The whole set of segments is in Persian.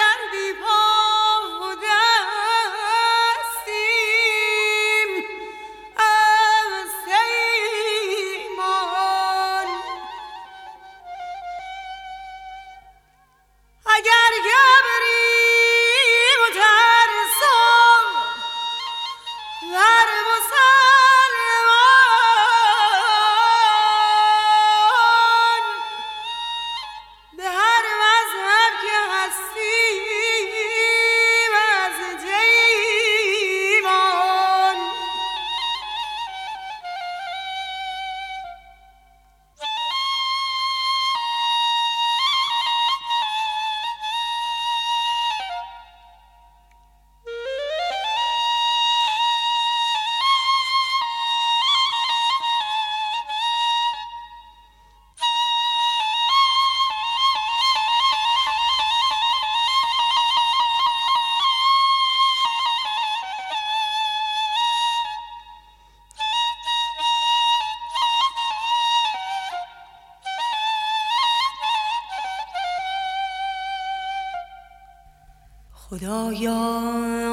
خدایا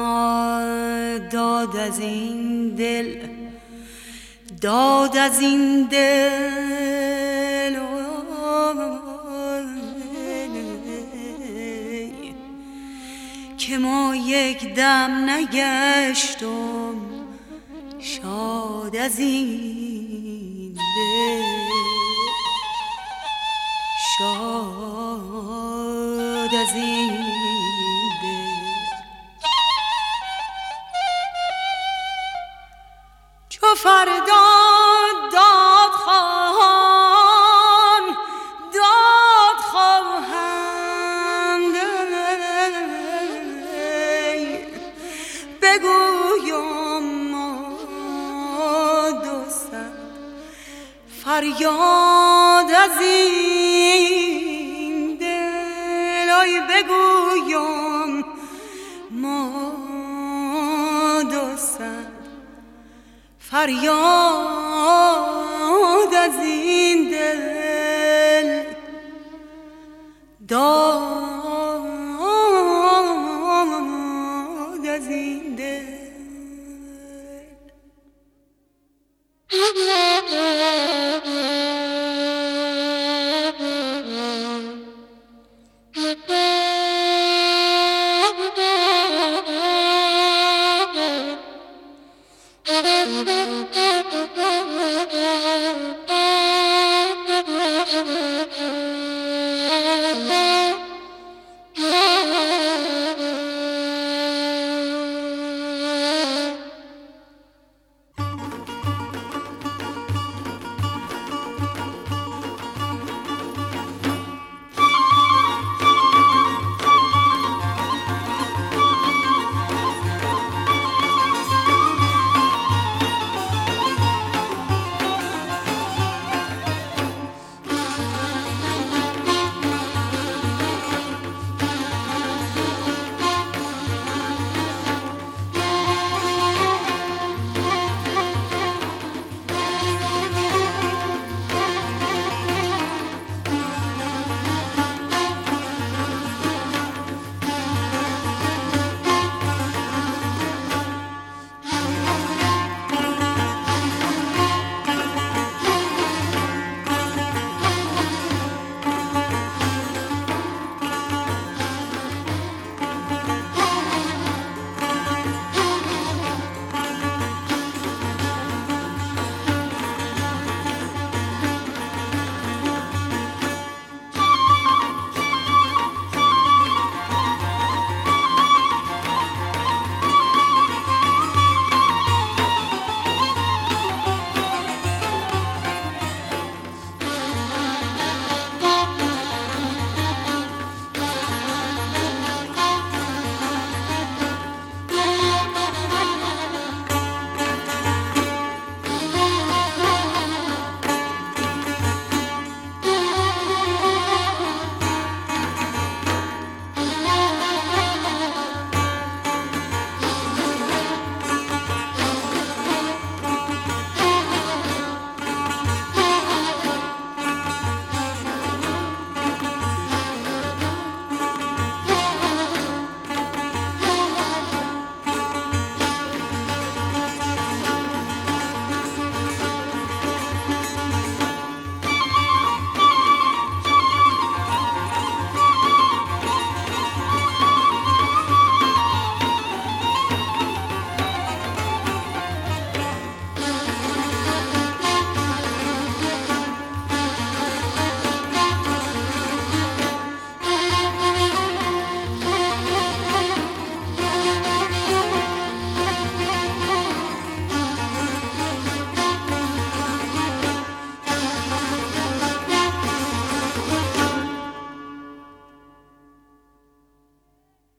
داد از این دل، داد از این دل که ما یک دم نگشتم شاد از این دل، شاد از این دل. چو فردا داد خواهم بگویم ما دو صد فریاد از این دل، ای بگویم ما دو صد فریاد از این دل، داد از این دل.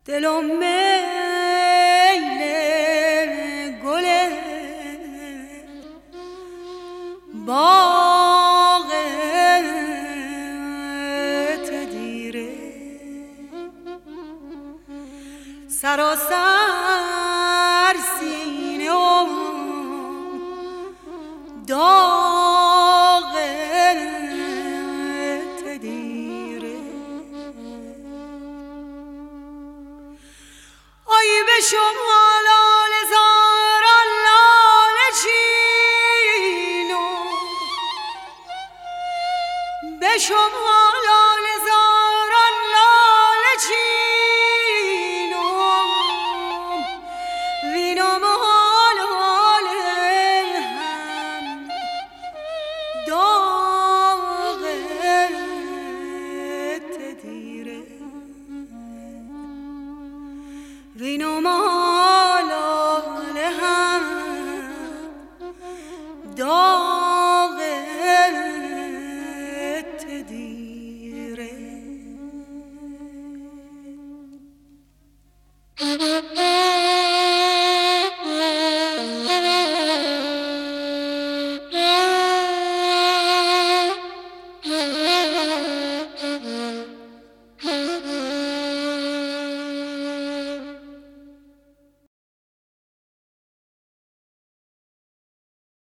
دلم میل گله باغ تدیره سراسر سینه و داغ تدیره آی به شما لاله زاران لاله چینو به شما لاله زاران لاله چینو وینم حال هم داغ تدیره وینم